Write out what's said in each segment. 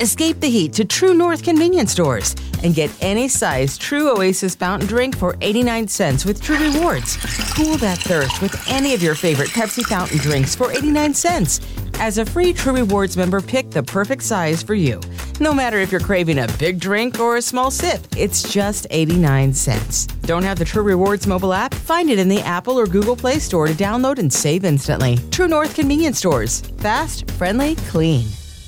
Escape the heat to True North convenience stores and get any size True Oasis fountain drink for 89 cents with True Rewards. Cool that thirst with any of your favorite Pepsi fountain drinks for 89 cents. As a free True Rewards member, pick the perfect size for you. No matter if you're craving a big drink or a small sip, it's just 89 cents. Don't have the True Rewards mobile app? Find it in the Apple or Google Play Store to download and save instantly. True North convenience stores. Fast, friendly, clean.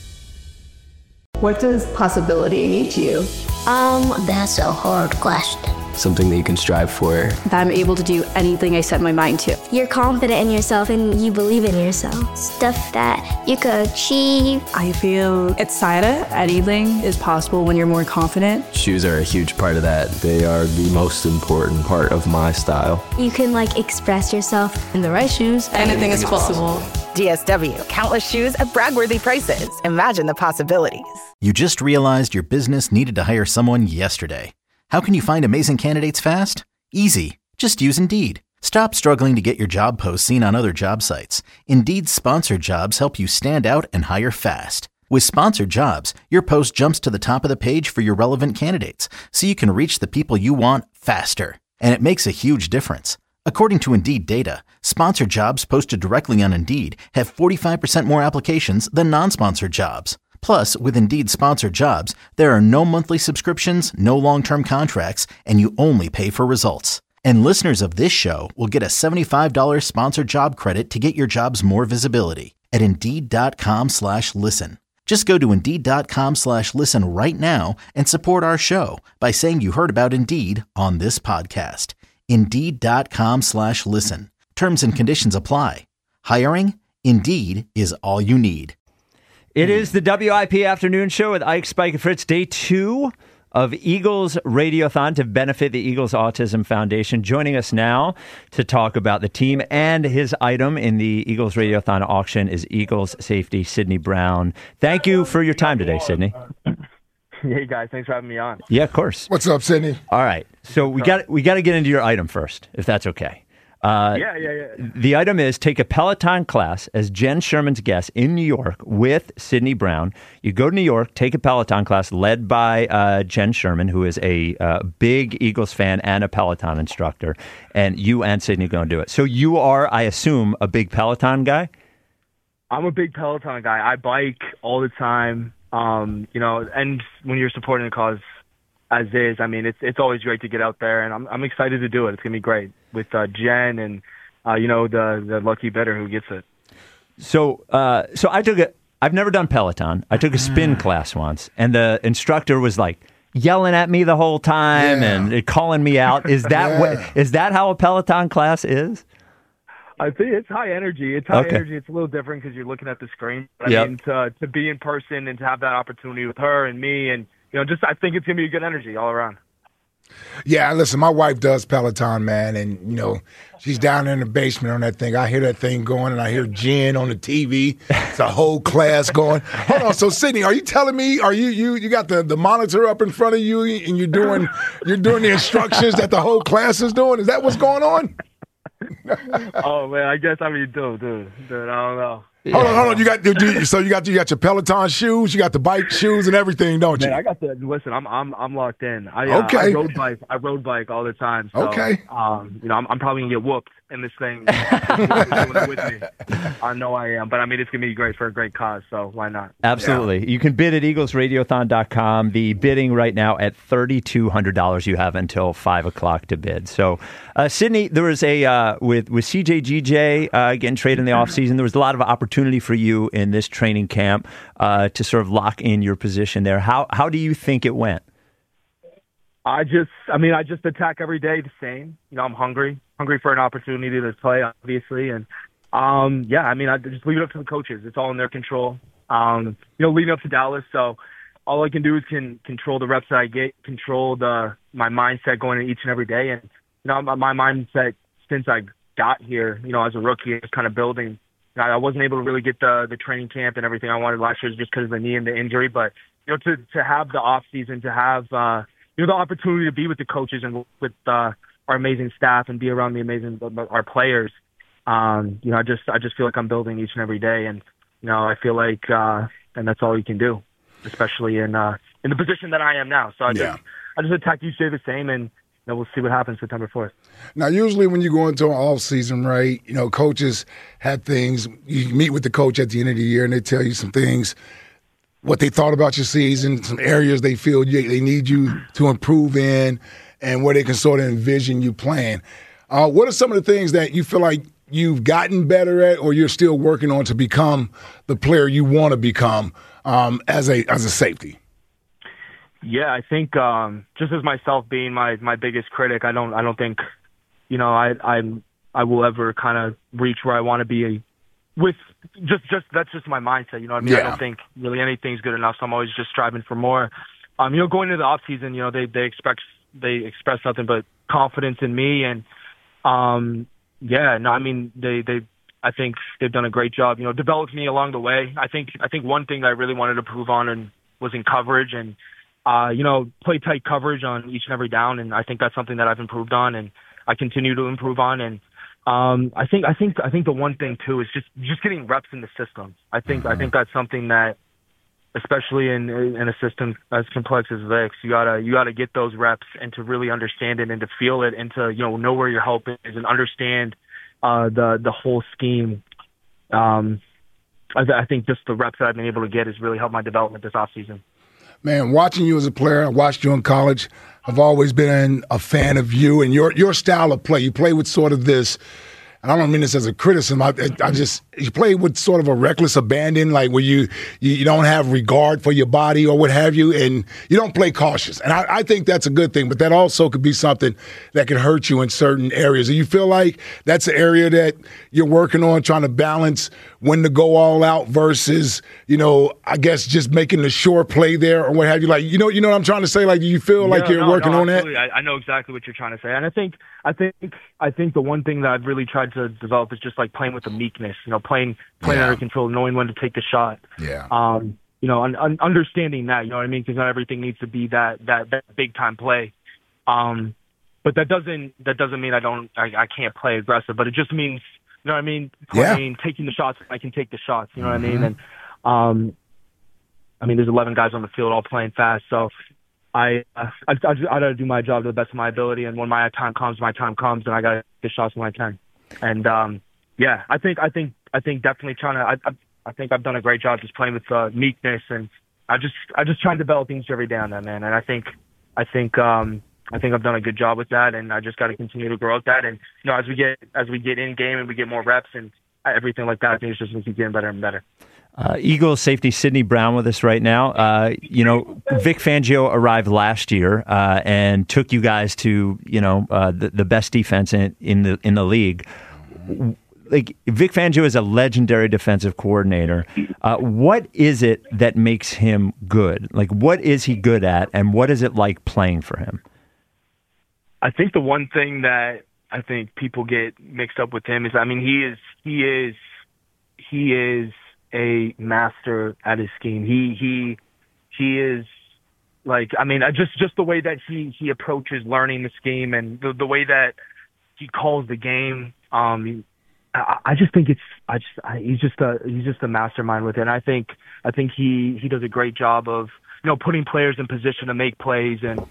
What does possibility mean to you? That's a hard question. Something that you can strive for. That I'm able to do anything I set my mind to. You're confident in yourself and you believe in yourself. Stuff that you could achieve. I feel excited. Anything is possible when you're more confident. Shoes are a huge part of that. They are the most important part of my style. You can express yourself. In the right shoes, anything is possible. DSW, countless shoes at brag-worthy prices. Imagine the possibilities. You just realized your business needed to hire someone yesterday. How can you find amazing candidates fast? Easy. Just use Indeed. Stop struggling to get your job posts seen on other job sites. Indeed's sponsored jobs help you stand out and hire fast. With sponsored jobs, your post jumps to the top of the page for your relevant candidates, so you can reach the people you want faster. And it makes a huge difference. According to Indeed data, sponsored jobs posted directly on Indeed have 45% more applications than non-sponsored jobs. Plus, with Indeed sponsored jobs, there are no monthly subscriptions, no long-term contracts, and you only pay for results. And listeners of this show will get a $75 sponsored job credit to get your jobs more visibility at Indeed.com/listen. Just go to Indeed.com/listen right now and support our show by saying you heard about Indeed on this podcast. Indeed.com/listen. Terms and conditions apply. Hiring? Indeed is all you need. It is the WIP Afternoon Show with Ike, Spike, and Fritz, day 2 of Eagles Radiothon to benefit the Eagles Autism Foundation. Joining us now to talk about the team and his item in the Eagles Radiothon auction is Eagles safety Sydney Brown. Thank you for your time today, Sydney. Hey guys, thanks for having me on. Yeah, of course. What's up, Sydney? All right, so we got to get into your item first, if that's okay. Yeah. The item is take a Peloton class as Jen Sherman's guest in New York with Sydney Brown. You go to New York, take a Peloton class led by Jen Sherman, who is a big Eagles fan and a Peloton instructor, and you and Sydney are going to do it. So you are, I assume, a big Peloton guy? I'm a big Peloton guy. I bike all the time, and when you're supporting the cause as is, I mean, it's always great to get out there, and I'm excited to do it. It's going to be great with Jen and, the lucky bidder who gets it. So I've never done Peloton. I took a spin class once, and the instructor was yelling at me the whole time and calling me out. Is that is that how a Peloton class is? I think it's high energy. It's high energy. It's a little different because you're looking at the screen. But I mean, to be in person and to have that opportunity with her and me and, I think it's going to be a good energy all around. Yeah, listen, my wife does Peloton, man, and, she's down in the basement on that thing. I hear that thing going, and I hear Jen on the TV. It's a whole class going. Hold on, so Sydney, are you telling me, you got the monitor up in front of you, and you're doing the instructions that the whole class is doing? Is that what's going on? Oh, man, I guess dude, I don't know. Yeah. Hold on. You got your Peloton shoes, you got the bike shoes and everything, don't you? Man, I got the. Listen, I'm locked in. I road bike all the time. So, okay. I'm probably gonna get whooped in this thing. With me. I know I am, but I mean it's gonna be great for a great cause. So why not? Absolutely. Yeah. You can bid at EaglesRadiothon.com. The bidding right now at $3,200. You have until 5:00 to bid. So, Sydney, there was a with CJGJ getting traded in the offseason. There was a lot of opportunity for you in this training camp to sort of lock in your position there. How do you think it went? I just attack every day the same. I'm hungry for an opportunity to play, obviously, and I just leave it up to the coaches. It's all in their control. Leading up to Dallas, so all I can do is control the reps that I get, control my mindset going in each and every day, and my mindset since I got here, as a rookie, is kind of building. I wasn't able to really get the training camp and everything I wanted last year just because of the knee and the injury, but to have the off season, to have the opportunity to be with the coaches and with our amazing staff and be around our players. I just feel like I'm building each and every day, and I feel like and that's all you can do. especially in the position that I am now. So I just attack each day the same, and we'll see what happens September 4th. Now, usually when you go into an off season, right, coaches have things. You meet with the coach at the end of the year, and they tell you some things, what they thought about your season, some areas they feel they need you to improve in, and where they can sort of envision you playing. What are some of the things that you feel like you've gotten better at, or you're still working on to become the player you want to become as a safety? Yeah, I think just as myself being my biggest critic, I don't think I will ever kind of reach where I want to be with just that's just my mindset. You know what I mean? Yeah. I don't think really anything's good enough, so I'm always just striving for more. Going into the off season, they express nothing but confidence in me, and I think they've done a great job. Developed me along the way. I think one thing that I really wanted to prove on was in coverage, and play tight coverage on each and every down, and I think that's something that I've improved on, and I continue to improve on. And I think the one thing too is just getting reps in the system. I think that's something that, especially in a system as complex as Vic's, you gotta get those reps and to really understand it and to feel it and to know where your help is and understand the whole scheme. I think just the reps that I've been able to get has really helped my development this offseason. Man, watching you as a player, I watched you in college. I've always been a fan of you and your style of play. You play with sort of this, and I don't mean this as a criticism. You play with sort of a reckless abandon, like where you don't have regard for your body or what have you, and you don't play cautious. And I think that's a good thing, but that also could be something that could hurt you in certain areas. Do you feel like that's an area that you're working on, trying to balance when to go all out versus, I guess just making the sure play there or what have you? Like, you know what I'm trying to say? Like, do you feel like you're working on that? I know exactly what you're trying to say, and I think the one thing that I've really tried to develop is just like playing with the meekness, playing under control, knowing when to take the shot. Yeah. Understanding that, you know what I mean? Because not everything needs to be that big time play. But that doesn't mean I can't play aggressive, but it just means, you know what I mean? Taking the shots, I can take the shots, you know what I mean? And, there's 11 guys on the field all playing fast. So I gotta do my job to the best of my ability. And when my time comes, and I gotta get shots when I can. And, I think definitely I think I've done a great job just playing with meekness, and I just try and develop things every day on that, man. And I think I've done a good job with that, and I just got to continue to grow at that. And as we get in game and we get more reps and everything like that, I think it's just going to keep getting better and better. Eagles safety Sidney Brown with us right now. Vic Fangio arrived last year and took you guys to the best defense in the league. Like, Vic Fangio is a legendary defensive coordinator. What is it that makes him good? Like, what is he good at, and what is it like playing for him? I think the one thing that I think people get mixed up with him is, he is a master at his scheme. He is like, just the way that he approaches learning the scheme and the way that he calls the game. I just think he's just a mastermind with it. And I think he does a great job of putting players in position to make plays and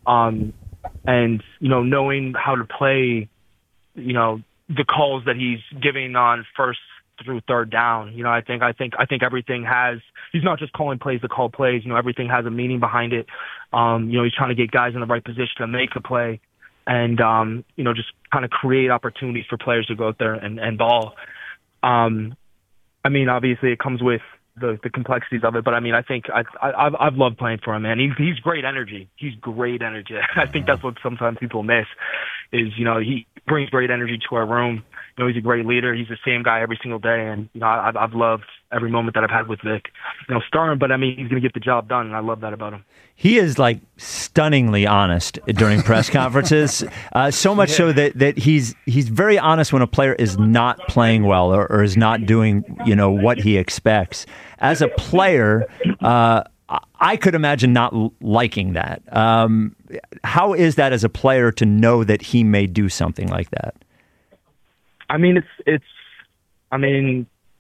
knowing how to play the calls that he's giving on first through third down. I think everything has. He's not just calling plays to call plays. Everything has a meaning behind it. He's trying to get guys in the right position to make a play. And, just kind of create opportunities for players to go out there and ball. Obviously it comes with the complexities of it, but I think I've loved playing for him, man. He's great energy. He's great energy. I think that's what sometimes people miss is, he brings great energy to our room. He's a great leader. He's the same guy every single day. And, I've loved every moment that I've had with Vic. Starring, but he's going to get the job done. And I love that about him. He is like stunningly honest during press conferences. So much so that he's very honest when a player is not playing well or is not doing, what he expects. As a player, I could imagine not liking that. How is that as a player to know that he may do something like that?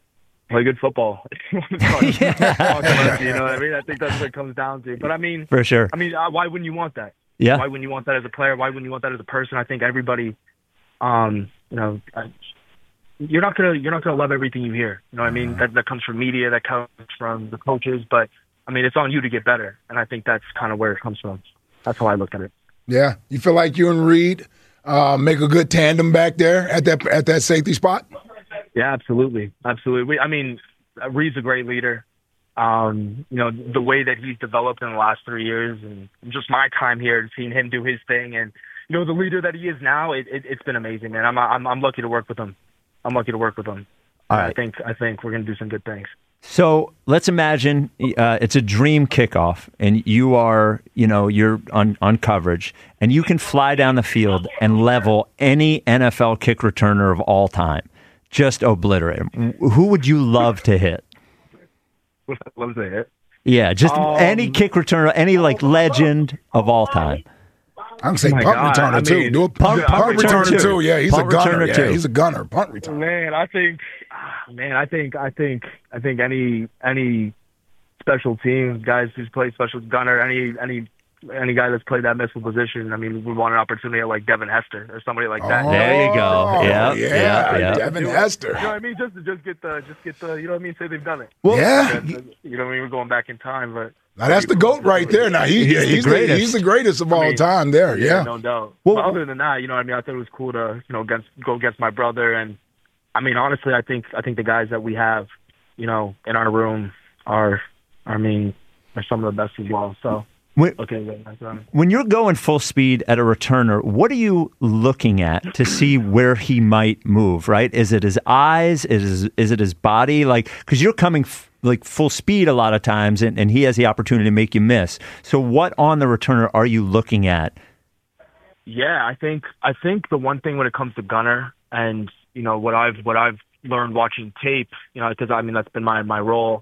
play good football. You know what I mean? I think that's what it comes down to. But I mean, for sure. I mean, why wouldn't you want that? Yeah. Why wouldn't you want that as a player? Why wouldn't you want that as a person? I think everybody, you know, you're not gonna love everything you hear. You know what I mean? That comes from media, that comes from the coaches. But I mean, it's on you to get better, and I think that's kind of where it comes from. That's how I look at it. Yeah, you feel like you and Reed make a good tandem back there at that safety spot? Yeah, absolutely. I mean, Reed's a great leader. You know, the way that he's developed in the last 3 years, and just my time here and seeing him do his thing, and you know, the leader that he is now, it's been amazing, man. I'm lucky to work with him. All right. I think we're gonna do some good things. So let's imagine it's a dream kickoff, and you're on coverage, and you can fly down the field and level any NFL kick returner of all time. Just obliterate him. Who would you love to hit? Love to hit? Yeah, just any kick returner, any like legend of all time. I can say punt returner too. Do a punt returner too. Yeah, he's a gunner. Yeah, he's a gunner. Punt returner. Man, I think any special teams guys who's played special gunner, any guy that's played that missile position. I mean, we want an opportunity like Devin Hester or somebody like that. There you go. Yeah. Devin Hester. You know what I mean? Just get the. You know what I mean? Say they've done it. Well, yeah. You know what I mean? We're going back in time, but. Now that's the GOAT right there. Now he's the greatest of all time there. Yeah, no doubt. Well, but other than that, you know what I mean? I thought it was cool to go against my brother, and I mean honestly, I think the guys that we have, you know, in our room are some of the best as well. So. When you're going full speed at a returner, what are you looking at to see where he might move, right? Is it his eyes? Is it his body? Like, because you're coming like full speed a lot of times, and he has the opportunity to make you miss. So what on the returner are you looking at? Yeah, I think the one thing when it comes to gunner, and you know what I've learned watching tape, you know, because I mean that's been my role.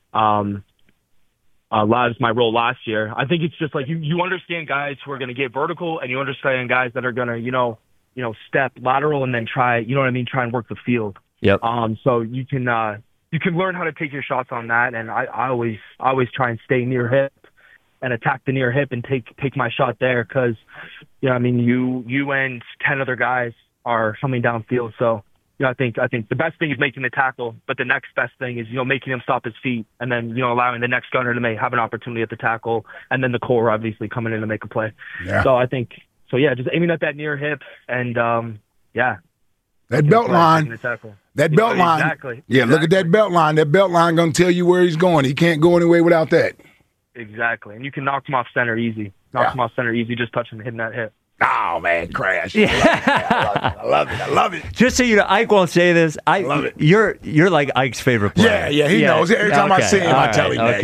My role last year. I think it's just like you understand guys who are going to get vertical, and you understand guys that are going to, you know, step lateral and then try, you know what I mean, try and work the field. Yep. So you can learn how to take your shots on that, and I always try and stay near hip and attack the near hip and take my shot there because, you know, I mean, you and 10 other guys are coming downfield, so. You know, I think the best thing is making the tackle, but the next best thing is, you know, making him stop his feet and then, you know, allowing the next gunner to have an opportunity at the tackle, and then the core obviously coming in to make a play. Yeah. So just aiming at that near hip and that belt line. That belt line. Exactly. Yeah, look at that belt line. That belt line going to tell you where he's going. He can't go anywhere without that. Exactly. And you can knock him off center easy. Just touching, hitting that hip. Oh, man, crash. Yeah. I love it. Just so you know, Ike won't say this. I love it. You're like Ike's favorite player. Yeah, he knows. Every time I see him, I tell him that.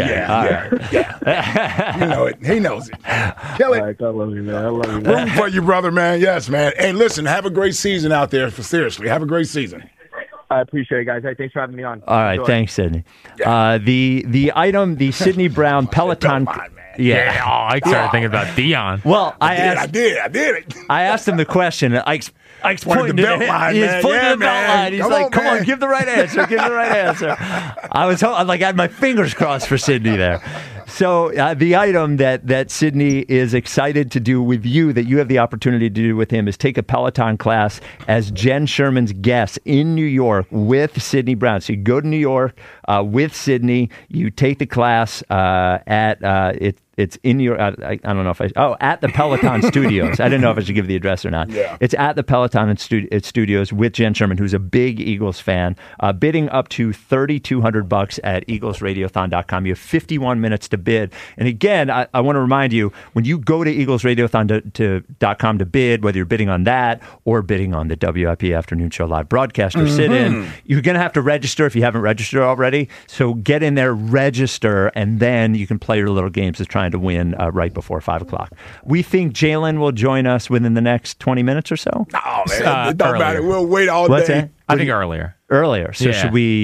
Yeah. You know it. He knows it. Kill it. Right, I love you, man. Room for you, brother, man. Yes, man. Hey, listen, have a great season out there. Seriously, have a great season. I appreciate it, guys. Hey, thanks for having me on. All right, thanks, Sidney. Yeah. The item, the Sidney Brown Peloton. Yeah. I started thinking about Deion. Well, I did it. I asked him the question. Ike's pointing to the belt line. He's pointing to the belt line. He's like, "Come on, give the right answer. Give the right answer." I had my fingers crossed for Sidney there. So the item that Sidney is excited to do with you, that you have the opportunity to do with him, is take a Peloton class as Jen Sherman's guest in New York with Sidney Brown. So you go to New York with Sidney. You take the class It's in your, I don't know if at the Peloton Studios. I didn't know if I should give the address or not. Yeah. It's at the Peloton Studios with Jen Sherman, who's a big Eagles fan, bidding up to $3,200 at EaglesRadiothon.com. You have 51 minutes to bid. And again, I want to remind you, when you go to EaglesRadiothon.com to bid, whether you're bidding on that or bidding on the WIP Afternoon Show live broadcast or sit-in, you're going to have to register if you haven't registered already. So get in there, register, and then you can play your little games of trying to win right before 5 o'clock. We think Jalen will join us within the next 20 minutes or so. Oh, man. Don't matter. We'll wait all day. I think earlier. So should we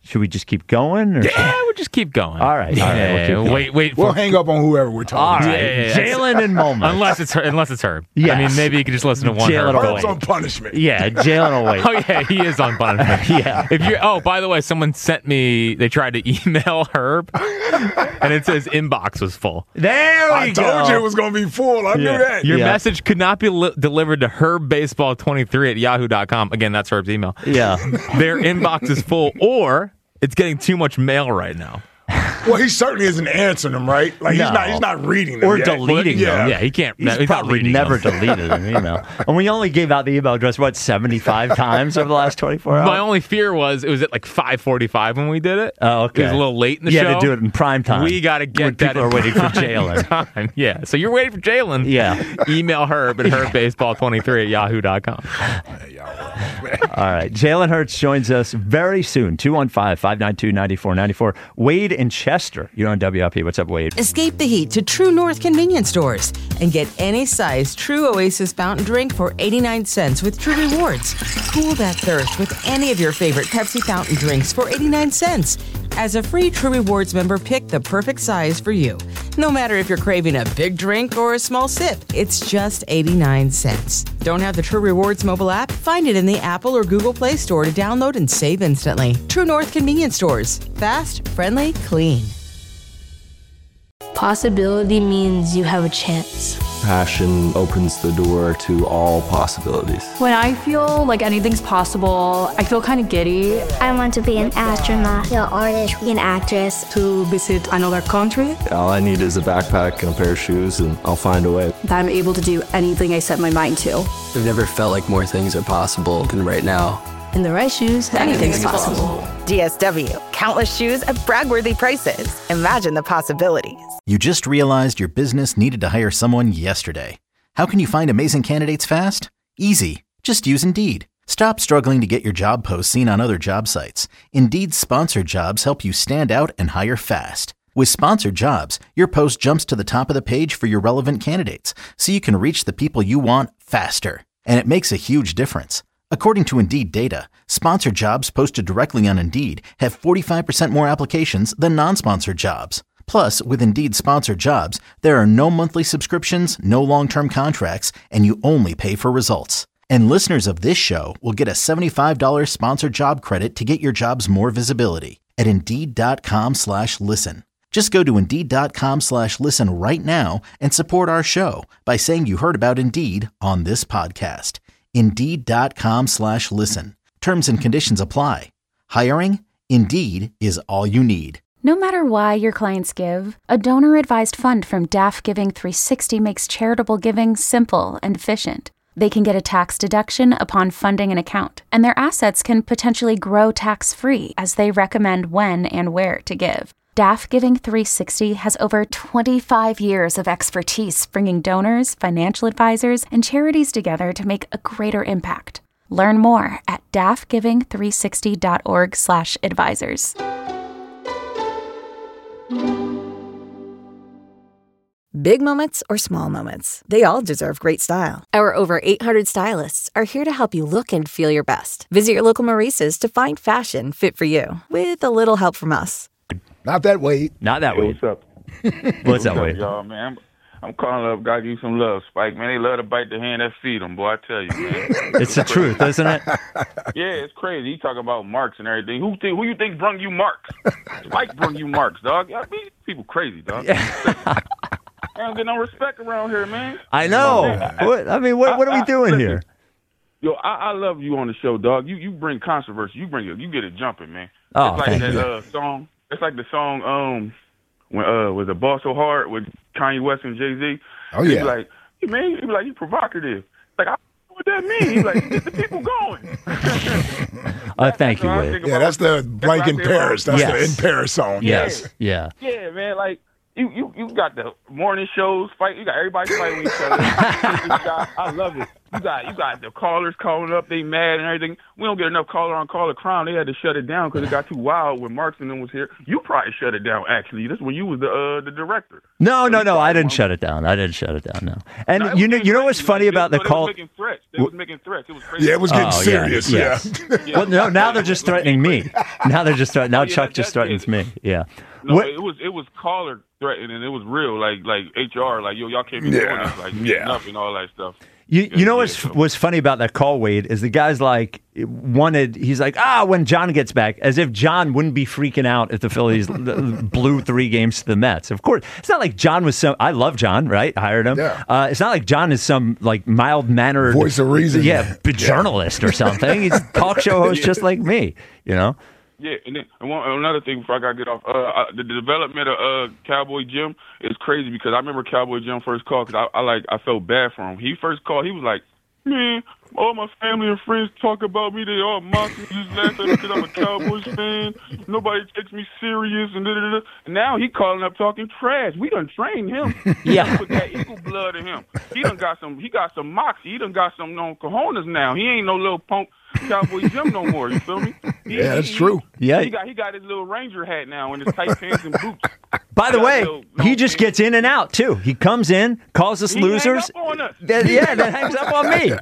Should we just keep going? Or? Yeah, we'll just keep going. All right. Wait. We'll hang up on whoever we're talking to. All right. Jalen and Momus. Unless it's Herb. Yes. I mean, maybe you could just listen to one Jalen Herb. Herb's on punishment. Yeah, Jalen will wait. Oh, yeah, he is on punishment. Yeah. By the way, someone sent me, they tried to email Herb, and it says inbox was full. There we go. I told you it was going to be full. I knew that. Your message could not be delivered to herbbaseball23@yahoo.com. Again, that's Herb's email. Yeah. Their inbox is full, or it's getting too much mail right now. Well, he certainly isn't answering them, right? Like he's not reading them or yet. deleting them. Yeah, he can't. He's probably never deleted an email. And we only gave out the email address 75 times over the last 24 hours. My only fear was it was at like 5:45 when we did it. Oh, okay. It was a little late in the show. show. You had to do it in prime time. We got to get that. People are waiting for Jalen. Time. Yeah. So you're waiting for Jalen. Yeah. Email Herb at herbbaseball23@yahoo.com. All right. Jalen Hurts joins us very soon. 215-592-9494. Wade in Chester. You're on WLP. What's up, Wade? Escape the heat to True North convenience stores and get any size True Oasis fountain drink for 89 cents with True Rewards. Cool that thirst with any of your favorite Pepsi fountain drinks for 89 cents. As a free True Rewards member, pick the perfect size for you. No matter if you're craving a big drink or a small sip, it's just 89 cents. Don't have the True Rewards mobile app? Find it in the Apple or Google Play Store to download and save instantly. True North convenience stores. Fast, friendly, clean. Possibility means you have a chance. Passion opens the door to all possibilities. When I feel like anything's possible, I feel kind of giddy. I want to be an astronaut, an artist, an actress. To visit another country. All I need is a backpack and a pair of shoes, and I'll find a way. That I'm able to do anything I set my mind to. I've never felt like more things are possible than right now. In the right shoes, anything's possible. DSW, countless shoes at brag-worthy prices. Imagine the possibilities. You just realized your business needed to hire someone yesterday. How can you find amazing candidates fast? Easy. Just use Indeed. Stop struggling to get your job posts seen on other job sites. Indeed's sponsored jobs help you stand out and hire fast. With sponsored jobs, your post jumps to the top of the page for your relevant candidates, so you can reach the people you want faster. And it makes a huge difference. According to Indeed data, sponsored jobs posted directly on Indeed have 45% more applications than non-sponsored jobs. Plus, with Indeed sponsored jobs, there are no monthly subscriptions, no long-term contracts, and you only pay for results. And listeners of this show will get a $75 sponsored job credit to get your jobs more visibility at Indeed.com/listen. Just go to Indeed.com/listen right now and support our show by saying you heard about Indeed on this podcast. Indeed.com/listen. Terms and conditions apply. Hiring? Indeed is all you need. No matter why your clients give, a donor-advised fund from DAF Giving 360 makes charitable giving simple and efficient. They can get a tax deduction upon funding an account, and their assets can potentially grow tax-free as they recommend when and where to give. DAF Giving 360 has over 25 years of expertise bringing donors, financial advisors, and charities together to make a greater impact. Learn more at dafgiving360.org/advisors. Big moments or small moments, they all deserve great style. Our over 800 stylists are here to help you look and feel your best. Visit your local Maurice's to find fashion fit for you, with a little help from us. Not that way. Not that way. What's up? What's up, Wade? Y'all, man? I'm calling up. Gotta give you some love, Spike. Man, they love to bite the hand that feed them, boy. I tell you, man. It's the truth, isn't it? Yeah, it's crazy. You talk about marks and everything. Who you think brung you marks? Spike brung you marks, dog. I mean, people crazy, dog. I don't get no respect around here, man. I know. What are we doing here? Yo, I love you on the show, dog. You bring controversy. You get it jumping, man. Oh, it's like that song. It's like the song when was it Ball So Hard with Kanye West and Jay-Z. Oh yeah. He's like, hey, man, he's like, you provocative. Like, I don't know what that means. He's like, get the people going. Thank you, Wade. Yeah, that's the Blank in Paris. That's the In Paris song. Yes. Yeah. Yeah, man. Like, You got the morning shows fight. You got everybody fighting with each other. I love it. You got the callers calling up. They mad and everything. We don't get enough caller on caller crime. They had to shut it down because it got too wild when Marks and them was here. You probably shut it down. Actually, this is when you was the director. No. I didn't shut it down. No. And No, you know what's funny about the call? They was making threats. It was crazy. Yeah, it was getting serious. Yeah. Well, no. Now they're just threatening me. Now Chuck just threatens me. Yeah. No, it was caller threatening, and it was real, like HR, like yo, y'all can't be doing this, like nothing, all that stuff. You know what's funny about that call, Wade, is the guy's like he's like, when John gets back, as if John wouldn't be freaking out if the Phillies blew 3 games to the Mets. Of course, it's not like John was I love John, right? I hired him. Yeah. It's not like John is some like mild-mannered voice of reason, journalist or something. He's a talk show host just like me, you know. Yeah, and then another thing before I gotta get off, the development of Cowboy Jim is crazy because I remember Cowboy Jim first called because I felt bad for him. He first called, he was like, man, all my family and friends talk about me. They all mock me, just laugh at me because I'm a Cowboys fan. Nobody takes me serious and da-da-da. And now he calling up talking trash. We done trained him. Yeah, put that eagle blood in him. He got some moxie. He done got some cojones now. He ain't no little punk Cowboy Jim no more. You feel me? That's true. Yeah, he got his little Ranger hat now and his tight pants and boots. By the way, he just gets in and out too. He comes in, calls us losers. Then hangs up on me.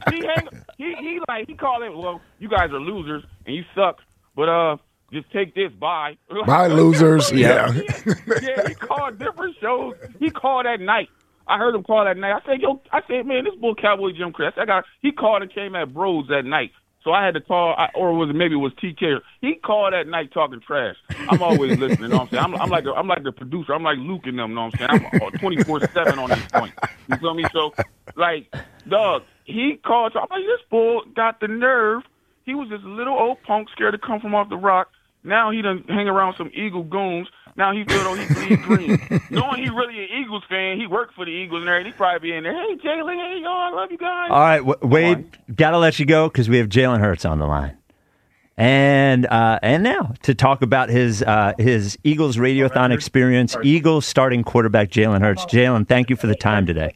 He called it. Well, you guys are losers and you suck, but just take this. Bye. Bye, losers. Yeah. He called different shows. He called at night. I heard him call that night. I said, man, this bull Cowboy Jim Chris. He called and came at Bros that night. So I had to call, maybe it was TK. He called that night talking trash. I'm always listening. You know what I'm saying? I'm like the producer. I'm like Luke and them. You know what I'm saying? I'm 24/7 on this point. You feel me? So, like, dog, he called. I'm like, this bull got the nerve. He was just a little old punk scared to come from off the rock. Now he done hang around some Eagle goons. Now he feel though he bleed green. Knowing he really an Eagles fan, he worked for the Eagles and everything. He probably be in there. Hey, Jalen, hey, y'all, I love you guys. All right, Wade, gotta let you go because we have Jalen Hurts on the line, and now to talk about his Eagles Radiothon experience. Eagles starting quarterback Jalen Hurts. Jalen, thank you for the time today.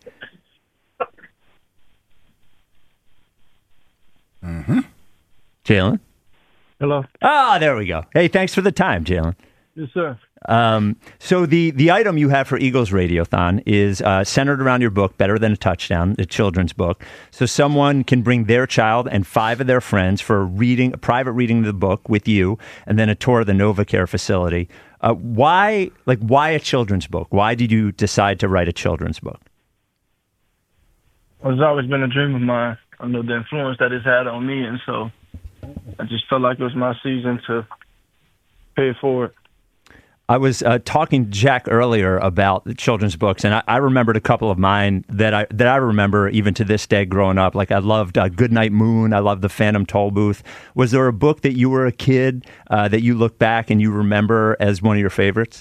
Mm-hmm. Jalen. Hello. There we go. Hey, thanks for the time, Jalen. Yes, sir. So the item you have for Eagles Radiothon is centered around your book, Better Than a Touchdown, the children's book. So someone can bring their child and 5 of their friends for a private reading of the book with you, and then a tour of the NovaCare facility. Why a children's book? Why did you decide to write a children's book? Well, it's always been a dream of mine. I know the influence that it's had on me, and so I just felt like it was my season to pay it forward. I was talking to Jack earlier about the children's books, and I remembered a couple of mine that I remember even to this day growing up. Like I loved Goodnight Moon. I loved The Phantom Tollbooth. Was there a book that you were a kid that you look back and you remember as one of your favorites?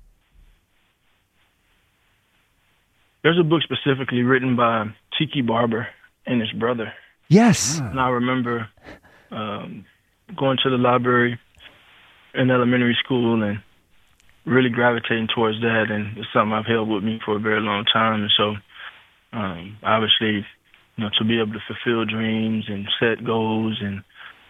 There's a book specifically written by Tiki Barber and his brother. Yes. And I remember going to the library in elementary school and really gravitating towards that, and it's something I've held with me for a very long time. And so, obviously, to be able to fulfill dreams and set goals and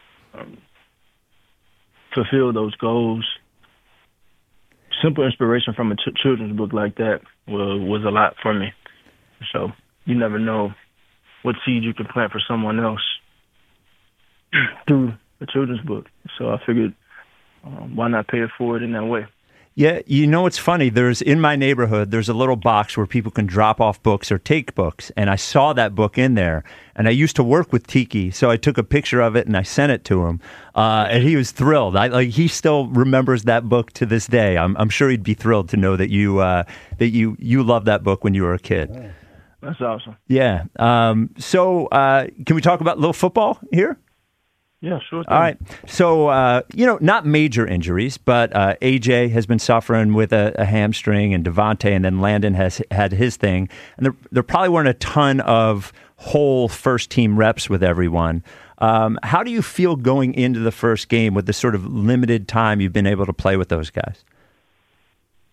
fulfill those goals, simple inspiration from a children's book like that was a lot for me. So you never know what seed you can plant for someone else through a children's book. So I figured, why not pay it forward in that way? Yeah, it's funny. In my neighborhood, there's a little box where people can drop off books or take books, and I saw that book in there. And I used to work with Tiki, so I took a picture of it and I sent it to him, and he was thrilled. He still remembers that book to this day. I'm sure he'd be thrilled to know that you loved that book when you were a kid. That's awesome. Yeah. So can we talk about a little football here? Yeah, sure thing. All right. So, not major injuries, but AJ has been suffering with a hamstring, and Devontae, and then Landon has had his thing. And there probably weren't a ton of whole first-team reps with everyone. How do you feel going into the first game with the sort of limited time you've been able to play with those guys?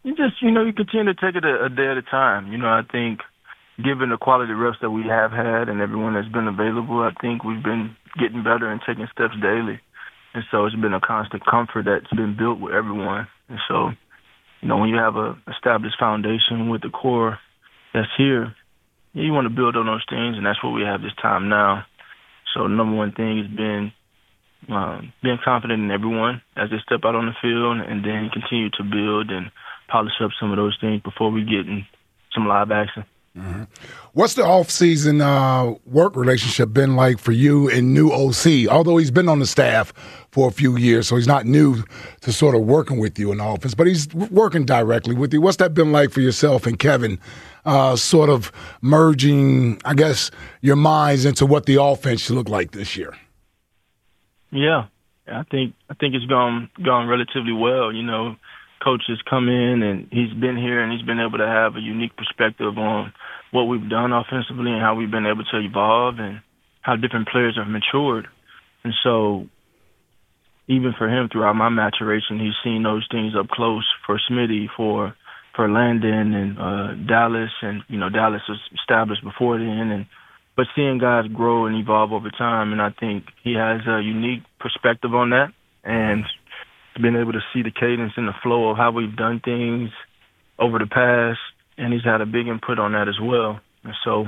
You just, you continue to take it a day at a time. I think given the quality reps that we have had and everyone that's been available, I think we've been getting better and taking steps daily. And so it's been a constant comfort that's been built with everyone. And so, when you have a established foundation with the core that's here, you want to build on those things, and that's what we have this time now. So the number one thing has been being confident in everyone as they step out on the field, and then continue to build and polish up some of those things before we get in some live action. Mm-hmm. What's the off-season work relationship been like for you and new OC? Although he's been on the staff for a few years, so he's not new to sort of working with you in the offense, but he's working directly with you. What's that been like for yourself and Kevin, sort of merging, I guess, your minds into what the offense should look like this year? Yeah, I think it's gone relatively well. Coach has come in and he's been here and he's been able to have a unique perspective on what we've done offensively and how we've been able to evolve and how different players have matured. And so even for him throughout my maturation, he's seen those things up close for Smitty, for Landon and Dallas. And, Dallas was established before then. But seeing guys grow and evolve over time, and I think he has a unique perspective on that. And been able to see the cadence and the flow of how we've done things over the past, and he's had a big input on that as well. And so,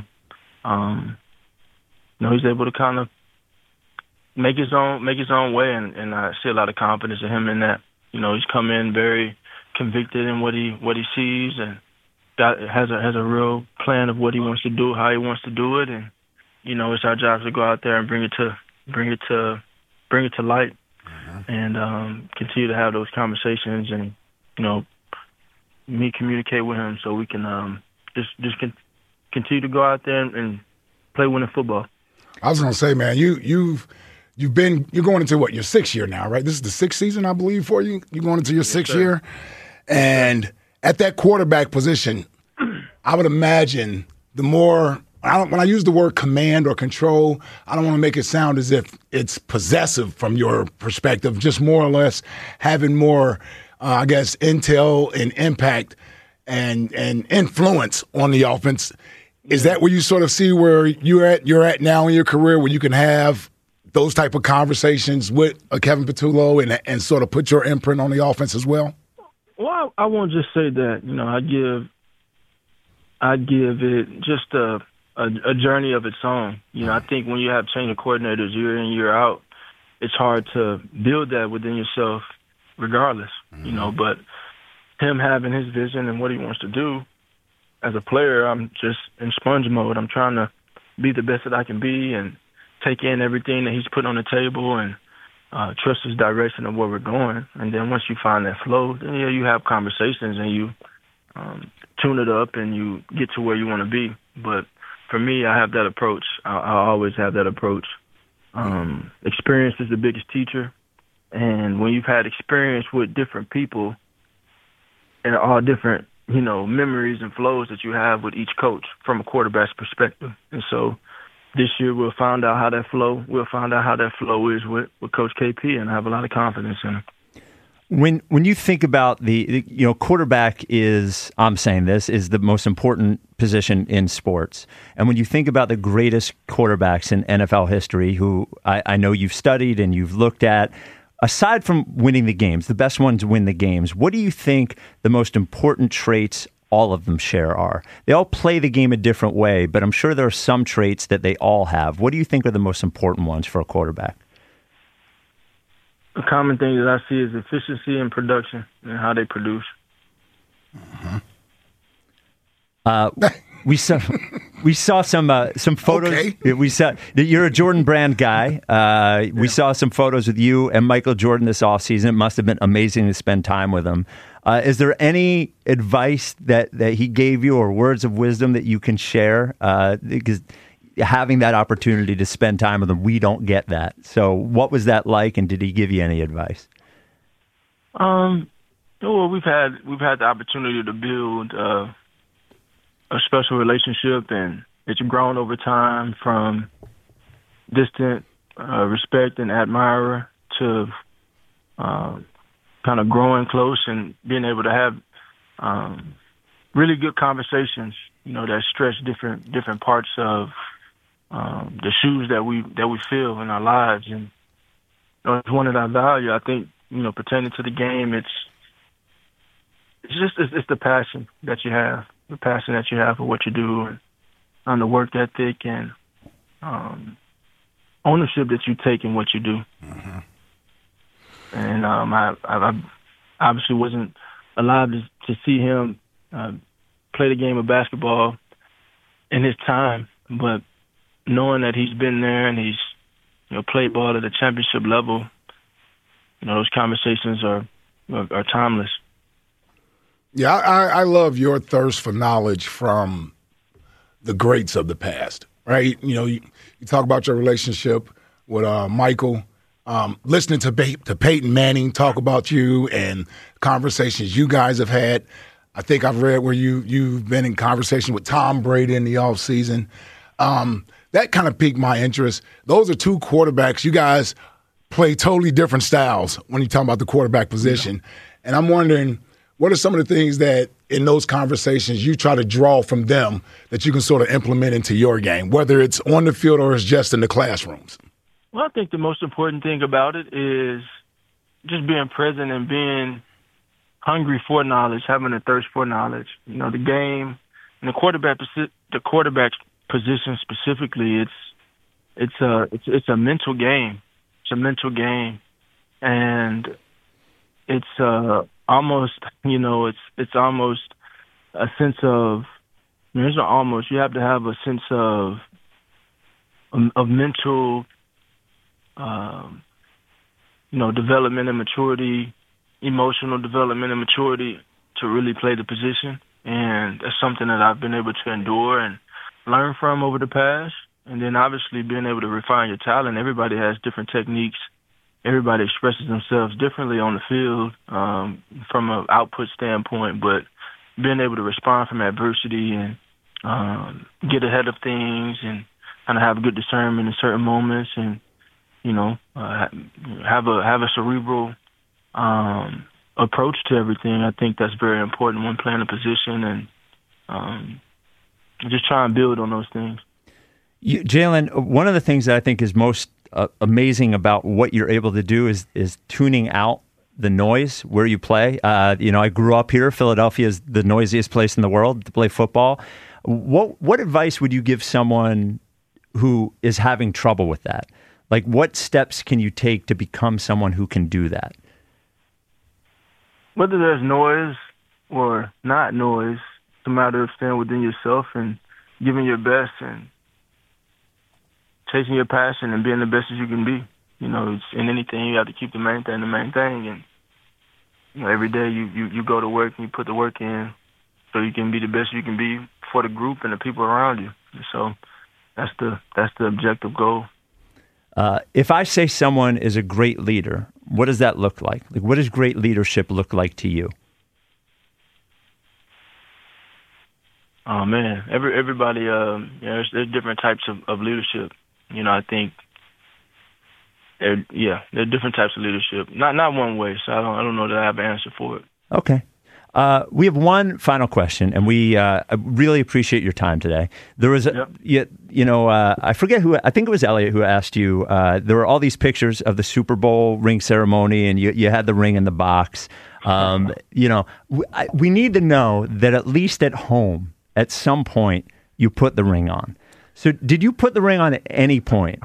he's able to kind of make his own way, and I see a lot of confidence in him in that. He's come in very convicted in what he sees, and has a real plan of what he wants to do, how he wants to do it, and it's our job to go out there and bring it to light. And continue to have those conversations, and me communicate with him so we can just continue to go out there and play winning football. I was going to say, man, you're going into what, your 6th year now, right? This is the 6th season, I believe, for you. You're going into your 6th year, and at that quarterback position, I would imagine the more. When I use the word command or control, I don't want to make it sound as if it's possessive from your perspective, just more or less having more, intel and impact and influence on the offense. Is that where you sort of see where you're at now in your career, where you can have those type of conversations with Kevin Patullo and sort of put your imprint on the offense as well? Well, I won't just say that. I'd give it just a journey of its own. I think when you have change of coordinators year in, year out, it's hard to build that within yourself regardless, but him having his vision and what he wants to do as a player, I'm just in sponge mode. I'm trying to be the best that I can be and take in everything that he's put on the table and trust his direction of where we're going. And then once you find that flow, then you have conversations and you tune it up and you get to where you want to be. But for me, I have that approach. I always have that approach. Experience is the biggest teacher. And when you've had experience with different people and all different, memories and flows that you have with each coach from a quarterback's perspective. And so this year we'll find out how that flow is with Coach KP, and I have a lot of confidence in him. When you think about the quarterback is the most important position in sports. And when you think about the greatest quarterbacks in NFL history, who I know you've studied and you've looked at, aside from winning the games, the best ones win the games, what do you think the most important traits all of them share are? They all play the game a different way, but I'm sure there are some traits that they all have. What do you think are the most important ones for a quarterback? A common thing that I see is efficiency and production and how they produce. We saw some photos. Okay. We saw you're a Jordan Brand guy. We saw some photos with you and Michael Jordan this offseason. It must have been amazing to spend time with him. Is there any advice that he gave you or words of wisdom that you can share? Because having that opportunity to spend time with him, we don't get that. So what was that like, and did he give you any advice? Well, we've had the opportunity to build a special relationship, and it's grown over time from distant respect and admirer to kind of growing close and being able to have really good conversations, that stretch different parts of the shoes that we feel in our lives. And it's one that I value. I think, pertaining to the game, it's the passion that you have, for what you do, and the work ethic and ownership that you take in what you do. Mm-hmm. And I obviously wasn't alive to see him play the game of basketball in his time, but knowing that he's been there and he's played ball at a championship level, those conversations are timeless. Yeah, I love your thirst for knowledge from the greats of the past, right? You talk about your relationship with Michael, listening to Peyton Manning talk about you and conversations you guys have had. I think I've read where you've been in conversation with Tom Brady in the offseason. That kind of piqued my interest. Those are two quarterbacks. You guys play totally different styles when you talk about the quarterback position. Yeah. And I'm wondering, what are some of the things that in those conversations you try to draw from them that you can sort of implement into your game, whether it's on the field or it's just in the classrooms? Well, I think the most important thing about it is just being present and being hungry for knowledge, having a thirst for knowledge. The game and the quarterback position specifically, it's a mental game. It's a mental game, and it's almost it's almost a sense of there's almost you have to have a sense of mental development and maturity, emotional development and maturity to really play the position. And that's something that I've been able to endure and learn from over the past. And then obviously being able to refine your talent. Everybody has different techniques. Everybody expresses themselves differently on the field from an output standpoint, but being able to respond from adversity and get ahead of things and kind of have good discernment in certain moments and, have a cerebral approach to everything. I think that's very important when playing a position, and just try and build on those things. Jalen, one of the things that I think is most amazing about what you're able to do is tuning out the noise where you play. I grew up here. Philadelphia is the noisiest place in the world to play football. What advice would you give someone who is having trouble with that? Like, what steps can you take to become someone who can do that? Whether there's noise or not noise, it's a matter of staying within yourself and giving your best and chasing your passion and being the best as you can be. It's in anything, you have to keep the main thing the main thing. And, every day you go to work and you put the work in so you can be the best you can be for the group and the people around you. So that's the objective goal. If I say someone is a great leader, what does that look like? Like, what does great leadership look like to you? Oh man, everybody. There's different types of leadership. I think. There are different types of leadership. Not one way. So I don't know that I have an answer for it. Okay. We have one final question, and we really appreciate your time today. There was, I forget who, I think it was Elliot who asked you, there were all these pictures of the Super Bowl ring ceremony, and you had the ring in the box. We need to know that at least at home, at some point, you put the ring on. So did you put the ring on at any point?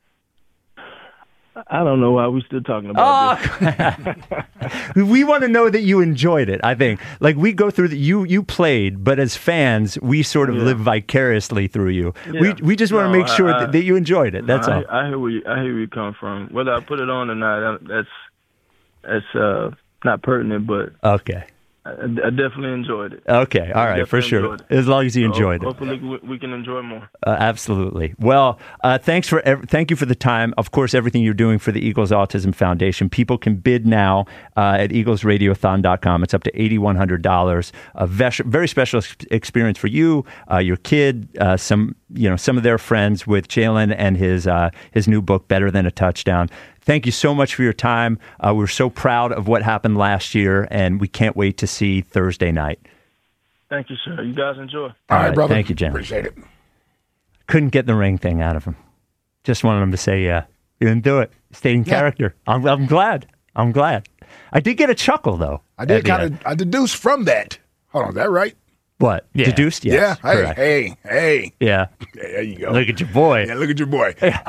I don't know why we're still talking about this. We want to know that you enjoyed it, I think. Like, we go through you played, but as fans, we sort of live vicariously through you. Yeah. We just want to make sure that you enjoyed it. That's all. I hear where you come from. Whether I put it on or not, that's not pertinent, but okay. I definitely enjoyed it. Okay, all right, for sure. As long as you enjoyed it. Hopefully we can enjoy more. Absolutely. Well, thank you for the time. Of course, everything you're doing for the Eagles Autism Foundation. People can bid now at eaglesradiothon.com. It's up to $8,100. A very special experience for you, your kid, some some of their friends with Jalen and his new book, Better Than a Touchdown. Thank you so much for your time. We're so proud of what happened last year, and we can't wait to see Thursday night. Thank you, sir. You guys enjoy. All right, brother. Thank you, Jalen. Appreciate it. Couldn't get the ring thing out of him. Just wanted him to say, yeah, you didn't do it. Stayed in character. I'm glad. I'm glad. I did get a chuckle, though. I deduced from that. Hold on, is that right? What? Yeah. Deduced? Yes. Yeah. Hey. Yeah. There you go. Look at your boy. Yeah, look at your boy.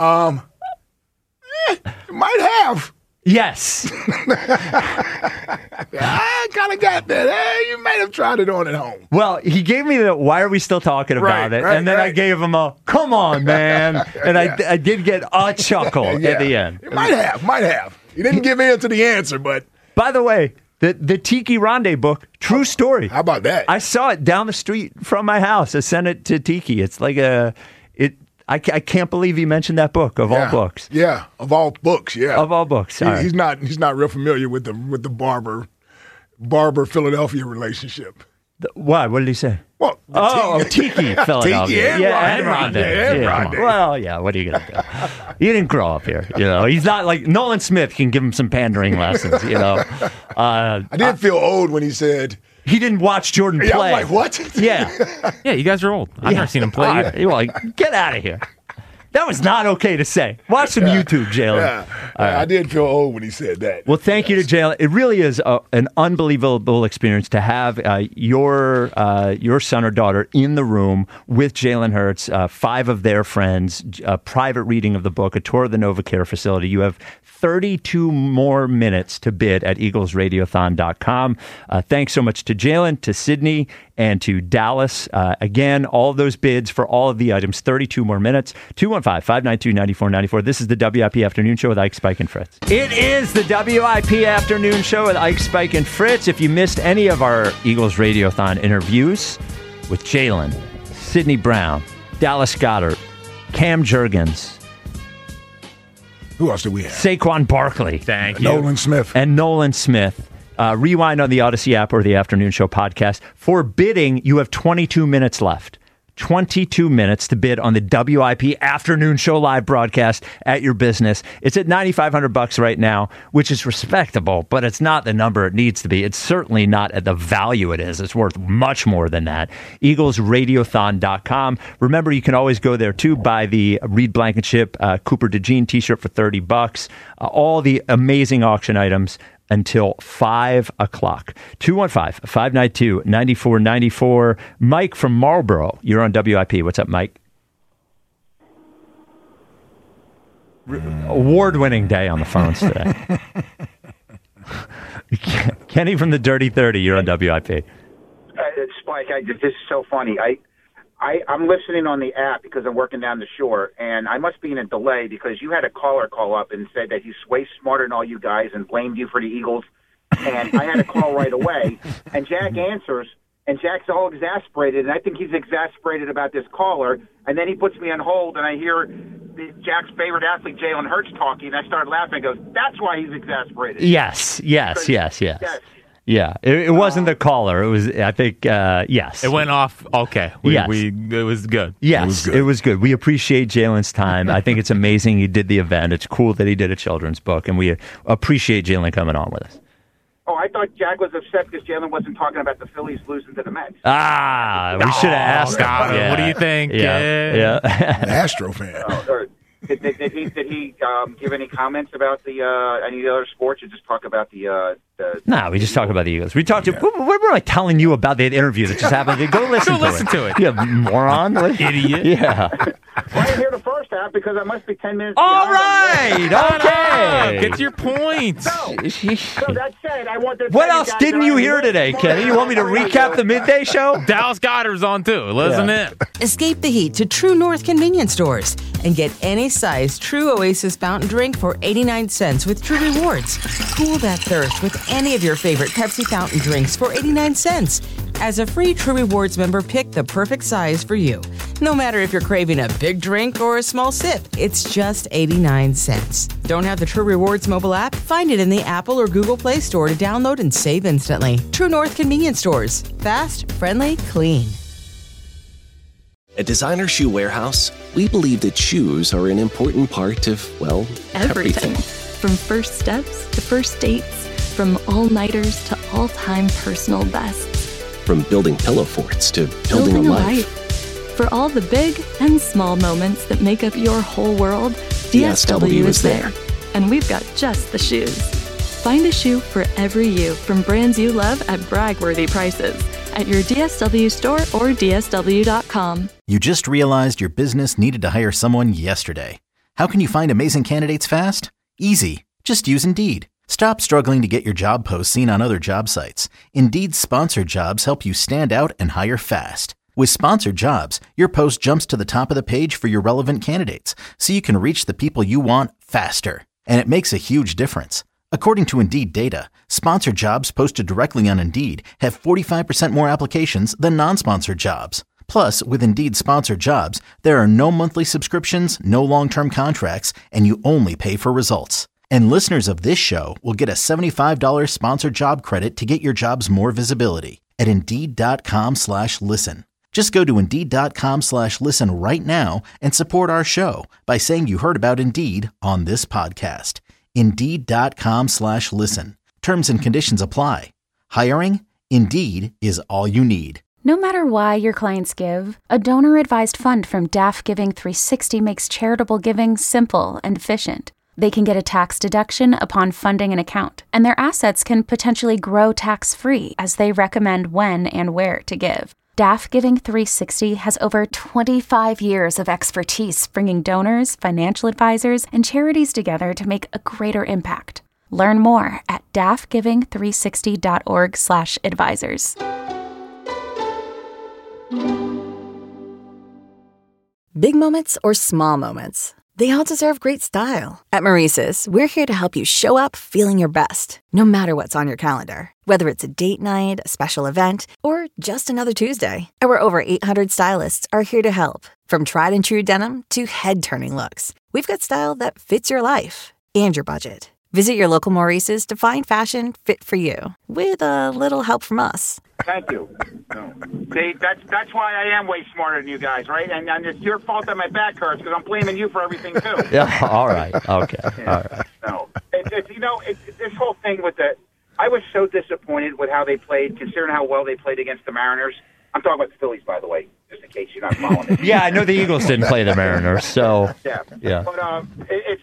Might have. Yes. I kind of got that. Hey, you might have tried it on at home. Well, he gave me the, why are we still talking about it? And then I gave him a, come on, man. And I did get a chuckle at the end. Might have. He didn't give in to the answer, but. By the way, the Tiki Rondé book, true story. How about that? I saw it down the street from my house. I sent it to Tiki. It's like I can't believe he mentioned that book of all books. Yeah, of all books. Yeah, of all books. He's not real familiar with the Barber Philadelphia relationship. Why? What did he say? Well, Tiki Philadelphia. Tiki and Rondé. Well, yeah. What are you gonna do? He didn't grow up here. He's not like Nolan Smith can give him some pandering lessons. I did feel old when he said. He didn't watch Jordan play. Yeah, I'm like, what? Yeah. Yeah, you guys are old. I've never seen him play either. You're like, get out of here. That was not okay to say. Watch some YouTube, Jalen. Yeah. I did feel old when he said that. Well, thank you to Jalen. It really is an unbelievable experience to have your son or daughter in the room with Jalen Hurts, 5 of their friends, a private reading of the book, a tour of the NovaCare facility. You have 32 more minutes to bid at EaglesRadiothon.com. Thanks so much to Jalen, to Sydney, and to Dallas. Again, all of those bids for all of the items, 32 more minutes. 215-592-9494. This is the WIP Afternoon Show with Ike, Spike, and Fritz. It is the WIP Afternoon Show with Ike, Spike, and Fritz. If you missed any of our Eagles Radiothon interviews with Jalen, Sydney Brown, Dallas Goedert, Cam Jurgens, who else do we have? Saquon Barkley. Thank you. Nolan Smith. And Nolan Smith. Rewind on the Odyssey app or the Afternoon Show podcast. For bidding, you have 22 minutes left. 22 minutes to bid on the WIP Afternoon Show live broadcast at your business. It's at $9,500 right now, which is respectable, but it's not the number it needs to be. It's certainly not at the value it is. It's worth much more than that. EaglesRadiothon.com. Remember, you can always go there too, buy the Reed Blankenship Cooper DeJean t-shirt for $30. All the amazing auction items until 5 o'clock. 215-592-9494. Mike from Marlboro, you're on WIP. What's up, Mike? Award-winning day on the phones today. Kenny from the Dirty 30, you're on WIP. Spike, this is so funny. I'm listening on the app because I'm working down the shore, and I must be in a delay because you had a caller call up and said that he's way smarter than all you guys and blamed you for the Eagles. And I had a call right away, and Jack answers, and Jack's all exasperated, and I think he's exasperated about this caller. And then he puts me on hold, and I hear Jack's favorite athlete, Jalen Hurts, talking, and I started laughing. I go, that's why he's exasperated. Yes. Yeah, it wasn't the caller. It was, I think, yes. It went off okay. It was good. Yes, it was good. We appreciate Jalen's time. I think it's amazing he did the event. It's cool that he did a children's book, and we appreciate Jalen coming on with us. Oh, I thought Jack was upset because Jalen wasn't talking about the Phillies losing to the Mets. We should have asked him. Yeah. What do you think? Yeah. An Astro fan. Did he give any comments about any of the other sports, or just talk about the No, we just talk about the Eagles. We talked to. We're like telling you about that interview that just happened. Go listen to it. You moron, idiot. Yeah. Well, I didn't hear the first half because I must be 10 minutes. All right. Okay. Get to your point. So that said, I want to. What else didn't you hear today, Kenny? You want me to recap the midday show? Dallas Goedert's on too. Listen in. Escape the heat to True North convenience stores and get any size True Oasis fountain drink for 89 cents with True Rewards. Cool that thirst with any of your favorite Pepsi fountain drinks for 89 cents. As a free True Rewards member, pick the perfect size for you. No matter if you're craving a big drink or a small sip, it's just 89 cents. Don't have the True Rewards mobile app? Find it in the Apple or Google Play Store to download and save instantly. True North convenience stores. Fast, friendly, clean. At Designer Shoe Warehouse, we believe that shoes are an important part of, well, everything. From first steps to first dates, from all-nighters to all-time personal bests. From building pillow forts to building a life. For all the big and small moments that make up your whole world, DSW is there. And we've got just the shoes. Find a shoe for every you from brands you love at brag-worthy prices at your DSW store or DSW.com. You just realized your business needed to hire someone yesterday. How can you find amazing candidates fast? Easy. Just use Indeed. Stop struggling to get your job posts seen on other job sites. Indeed's sponsored jobs help you stand out and hire fast. With sponsored jobs, your post jumps to the top of the page for your relevant candidates, so you can reach the people you want faster. And it makes a huge difference. According to Indeed data, sponsored jobs posted directly on Indeed have 45% more applications than non-sponsored jobs. Plus, with Indeed sponsored jobs, there are no monthly subscriptions, no long-term contracts, and you only pay for results. And listeners of this show will get a $75 sponsored job credit to get your jobs more visibility at Indeed.com/listen. Just go to Indeed.com/listen right now and support our show by saying you heard about Indeed on this podcast. Indeed.com/listen. Terms and conditions apply. Hiring? Indeed is all you need. No matter why your clients give, a donor-advised fund from DAF Giving 360 makes charitable giving simple and efficient. They can get a tax deduction upon funding an account, and their assets can potentially grow tax-free as they recommend when and where to give. DAF Giving 360 has over 25 years of expertise bringing donors, financial advisors, and charities together to make a greater impact. Learn more at dafgiving360.org/advisors. Big moments or small moments, they all deserve great style. At Maurice's, we're here to help you show up feeling your best, no matter what's on your calendar. Whether it's a date night, a special event, or just another Tuesday, our over 800 stylists are here to help. From tried and true denim to head-turning looks, we've got style that fits your life and your budget. Visit your local Maurice's to find fashion fit for you, with a little help from us. Thank you. See, that's why I am way smarter than you guys, right? And it's your fault that my back hurts because I'm blaming you for everything too. Yeah. All right. Okay. All right. No, this whole thing with I was so disappointed with how they played, considering how well they played against the Mariners. I'm talking about the Phillies, by the way, just in case you're not following it. Yeah, I know the Eagles didn't play the Mariners, so yeah. But it's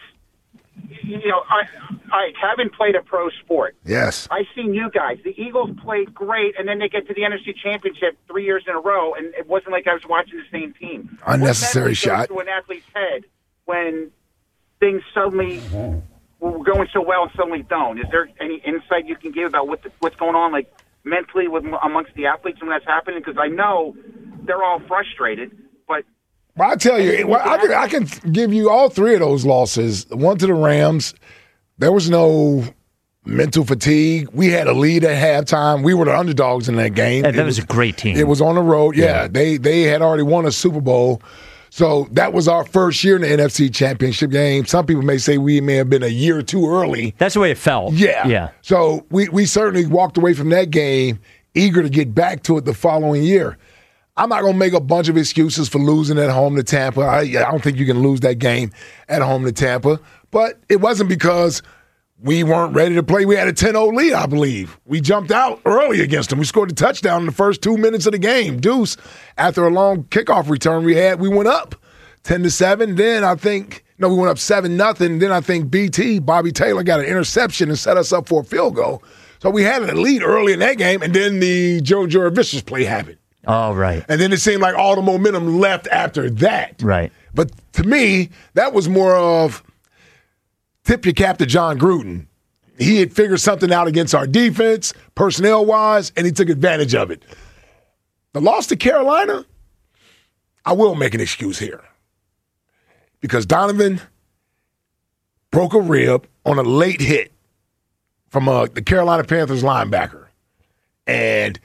I haven't played a pro sport. Yes. I've seen you guys. The Eagles played great, and then they get to the NFC Championship 3 years in a row, and it wasn't like I was watching the same team. Unnecessary shot. To an athlete's head when things suddenly were going so well and suddenly don't. Is there any insight you can give about what's going on, like mentally amongst the athletes when that's happening? Because I know they're all frustrated, but. Well, I tell you, I can give you all three of those losses. One to the Rams, there was no mental fatigue. We had a lead at halftime. We were the underdogs in that game. That was a great team. It was on the road. Yeah. They had already won a Super Bowl. So that was our first year in the NFC Championship game. Some people may say we may have been a year or two early. That's the way it felt. Yeah. So we certainly walked away from that game eager to get back to it the following year. I'm not going to make a bunch of excuses for losing at home to Tampa. I don't think you can lose that game at home to Tampa. But it wasn't because we weren't ready to play. We had a 10-0 lead, I believe. We jumped out early against them. We scored a touchdown in the first 2 minutes of the game. Deuce, after a long kickoff return we went up 10-7. Then we went up 7-0. Then I think Bobby Taylor, got an interception and set us up for a field goal. So we had a lead early in that game, and then the Joe Jurevicius play happened. Oh, right. And then it seemed like all the momentum left after that. Right. But to me, that was more of tip your cap to John Gruden. He had figured something out against our defense, personnel-wise, and he took advantage of it. The loss to Carolina, I will make an excuse here. Because Donovan broke a rib on a late hit from the Carolina Panthers linebacker. And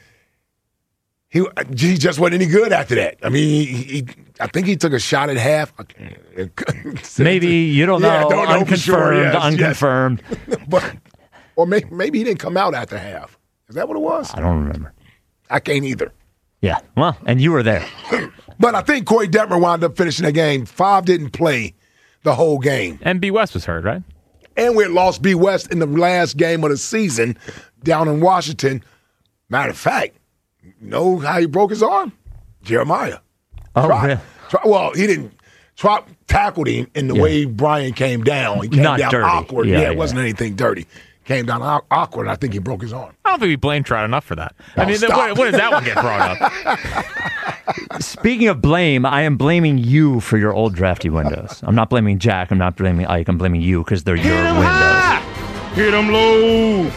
he just wasn't any good after that. I mean, I think he took a shot at half. Maybe, you don't know. Don't know unconfirmed, unconfirmed. But, or maybe he didn't come out after half. Is that what it was? I don't remember. I can't either. Yeah, well, and you were there. But I think Corey Detmer wound up finishing the game. 5 didn't play the whole game. And B. West was hurt, right? And we had lost B. West in the last game of the season down in Washington. Matter of fact, you know how he broke his arm? Jeremiah. Really? Well, he didn't. Trop tackled him in the way Brian came down. He came Not down dirty. awkward. Yeah, It wasn't anything dirty. Came down awkward, and I think he broke his arm. I don't think we blame Trout enough for that. I mean, stop. when does that one get brought up? Speaking of blame, I am blaming you for your old drafty windows. I'm not blaming Jack. I'm not blaming Ike. I'm blaming you because they're your windows. Hit him low.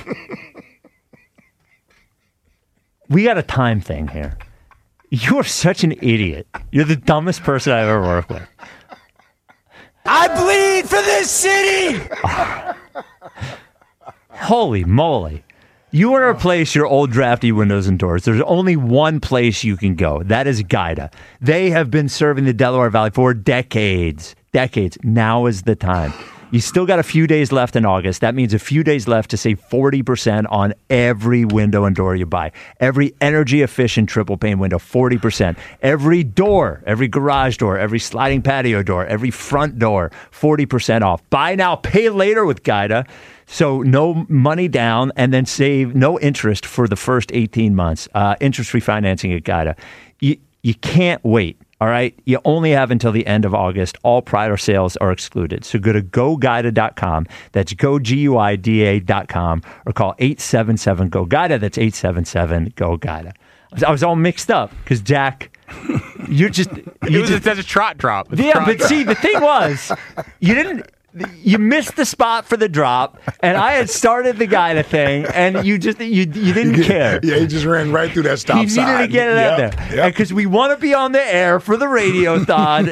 We got a time thing here. You are such an idiot. You're the dumbest person I've ever worked with. I bleed for this city! Holy moly. You want to replace your old drafty windows and doors. There's only one place you can go. That is Guida. They have been serving the Delaware Valley for decades. Decades. Now is the time. You still got a few days left in August. That means a few days left to save 40% on every window and door you buy. Every energy-efficient triple-pane window, 40%. Every door, every garage door, every sliding patio door, every front door, 40% off. Buy now, pay later with Guida. So no money down and then save no interest for the first 18 months. Interest-free financing at Guida. You can't wait. All right. You only have until the end of August. All prior sales are excluded. So go to GoGuida.com. That's GoGuida.com or call 877-GO-GUIDA. That's 877-GO-GUIDA. I was all mixed up because Jack, you're just. That's a trot drop. Yeah, but see, the thing was, you missed the spot for the drop, and I had started the Guida thing, and you didn't care. Yeah, he just ran right through that stop sign. He needed to get it out there. Because we want to be on the air for the Radiothon,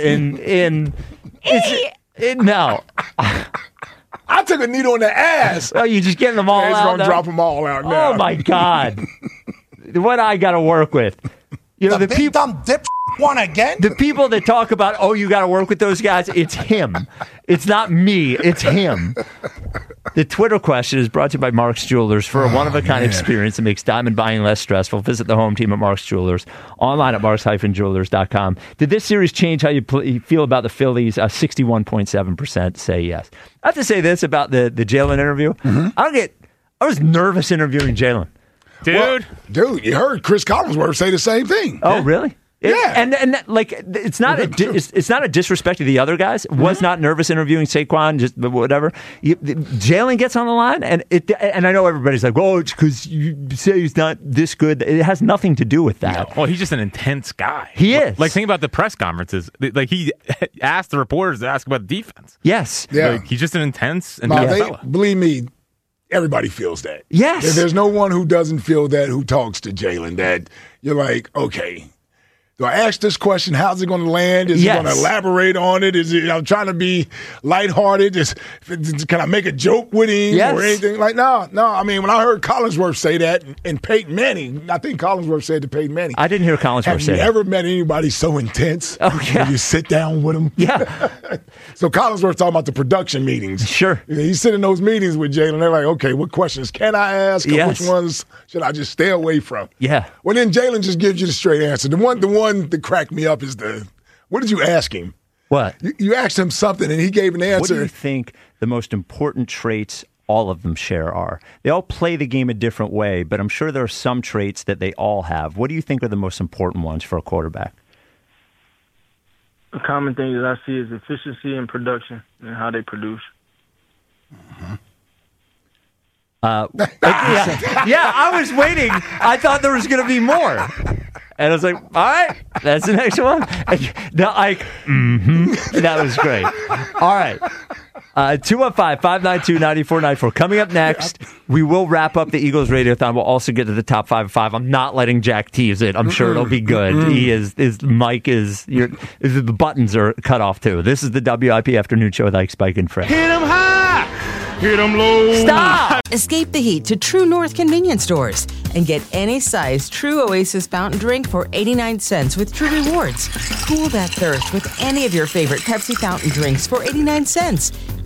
no. I took a needle in the ass. Oh, you just getting them all out? He's going to drop them all out now. Oh, my God. What I got to work with. You know, the people, dumb dip one again? The people that talk about, oh, you got to work with those guys, it's him. It's not me. It's him. The Twitter question is brought to you by Mark's Jewelers. For a one-of-a-kind experience that makes diamond buying less stressful, visit the home team at Mark's Jewelers, online at marks-jewelers.com. Did this series change how you feel about the Phillies? 61.7% say yes. I have to say this about the Jalen interview. I was nervous interviewing Jalen. Dude, you heard Chris Collinsworth say the same thing. Oh, really? Yeah, and like it's not a disrespect to the other guys. Was not nervous interviewing Saquon, just whatever. Jalen gets on the line, and I know everybody's like, "Oh, it's because you say he's not this good." It has nothing to do with that. No. Well, he's just an intense guy. He is. Like think about the press conferences. Like he asked the reporters to ask about defense. Yes, Like, he's just an intense and fella. Believe me. Everybody feels that. Yes. There's no one who doesn't feel that who talks to Jalen, that you're like, okay, do I ask this question? How's it going to land? Is he going to elaborate on it? I'm trying to be lighthearted. Can I make a joke with him or anything? Like, no. I mean, when I heard Collinsworth say that and Peyton Manning, I think Collinsworth said to Peyton Manning. I didn't hear Collinsworth say that. Have you ever met anybody so intense? Oh, yeah. When you sit down with him? Yeah. So Collinsworth talking about the production meetings. Sure. He's sitting in those meetings with Jalen. They're like, okay, what questions can I ask? Yes. Which ones should I just stay away from? Yeah. Well, then Jalen just gives you the straight answer. The one that cracked me up is what did you ask him? What? You asked him something and he gave an answer. What do you think the most important traits all of them share are? They all play the game a different way, but I'm sure there are some traits that they all have. What do you think are the most important ones for a quarterback? A common thing that I see is efficiency and production and how they produce. Yeah, I was waiting. I thought there was going to be more. And I was like, all right, that's the next one. And that was great. All right. 215-592-9494. Coming up next, we will wrap up the Eagles Radiothon. We'll also get to the top 5 of 5. I'm not letting Jack tease it. I'm sure it'll be good. His mic the buttons are cut off too. This is the WIP Afternoon Show with Ike, Spike, and Fred. Hit him high. Hit him low. Stop! Escape the heat to True North convenience stores and get any size True Oasis fountain drink for 89 cents with True Rewards. Cool that thirst with any of your favorite Pepsi fountain drinks for 89 cents.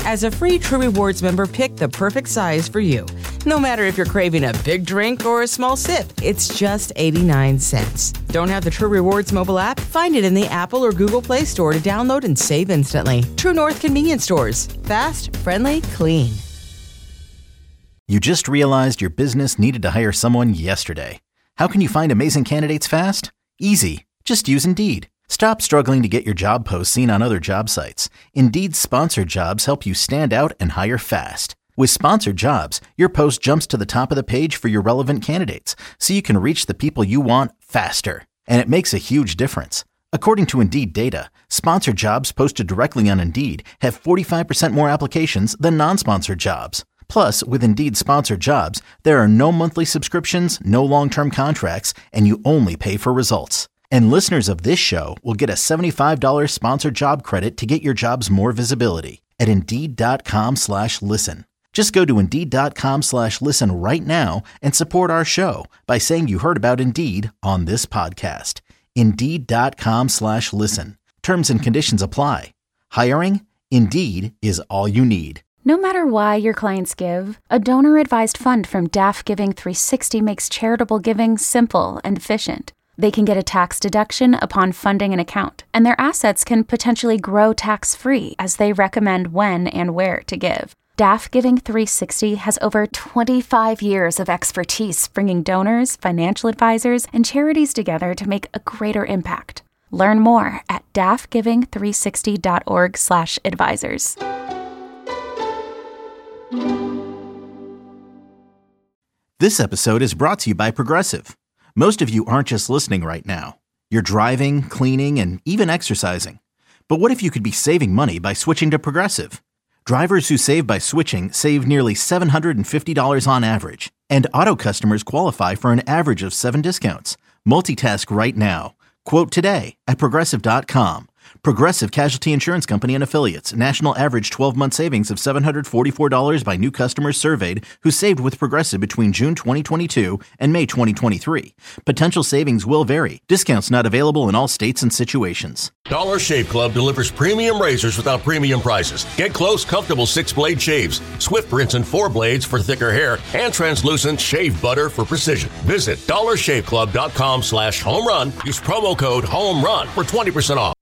As a free True Rewards member, pick the perfect size for you. No matter if you're craving a big drink or a small sip, it's just 89 cents. Don't have the True Rewards mobile app? Find it in the Apple or Google Play Store to download and save instantly. True North Convenience Stores. Fast, friendly, clean. You just realized your business needed to hire someone yesterday. How can you find amazing candidates fast? Easy. Just use Indeed. Stop struggling to get your job posts seen on other job sites. Indeed's sponsored jobs help you stand out and hire fast. With sponsored jobs, your post jumps to the top of the page for your relevant candidates, so you can reach the people you want faster. And it makes a huge difference. According to Indeed data, sponsored jobs posted directly on Indeed have 45% more applications than non-sponsored jobs. Plus, with Indeed sponsored jobs, there are no monthly subscriptions, no long-term contracts, and you only pay for results. And listeners of this show will get a $75 sponsored job credit to get your jobs more visibility at Indeed.com/listen. Just go to Indeed.com/listen right now and support our show by saying you heard about Indeed on this podcast. Indeed.com/listen. Terms and conditions apply. Hiring? Indeed is all you need. No matter why your clients give, a donor-advised fund from DAF Giving 360 makes charitable giving simple and efficient. They can get a tax deduction upon funding an account, and their assets can potentially grow tax-free as they recommend when and where to give. DAF Giving 360 has over 25 years of expertise bringing donors, financial advisors, and charities together to make a greater impact. Learn more at dafgiving360.org/advisors. This episode is brought to you by Progressive. Most of you aren't just listening right now. You're driving, cleaning, and even exercising. But what if you could be saving money by switching to Progressive? Drivers who save by switching save nearly $750 on average. And auto customers qualify for an average of 7 discounts. Multitask right now. Quote today at Progressive.com. Progressive Casualty Insurance Company and Affiliates. National average 12-month savings of $744 by new customers surveyed who saved with Progressive between June 2022 and May 2023. Potential savings will vary. Discounts not available in all states and situations. Dollar Shave Club delivers premium razors without premium prices. Get close, comfortable 6-blade shaves, Swift rinse and 4 blades for thicker hair, and translucent shave butter for precision. Visit dollarshaveclub.com/home run. Use promo code HOME RUN for 20% off.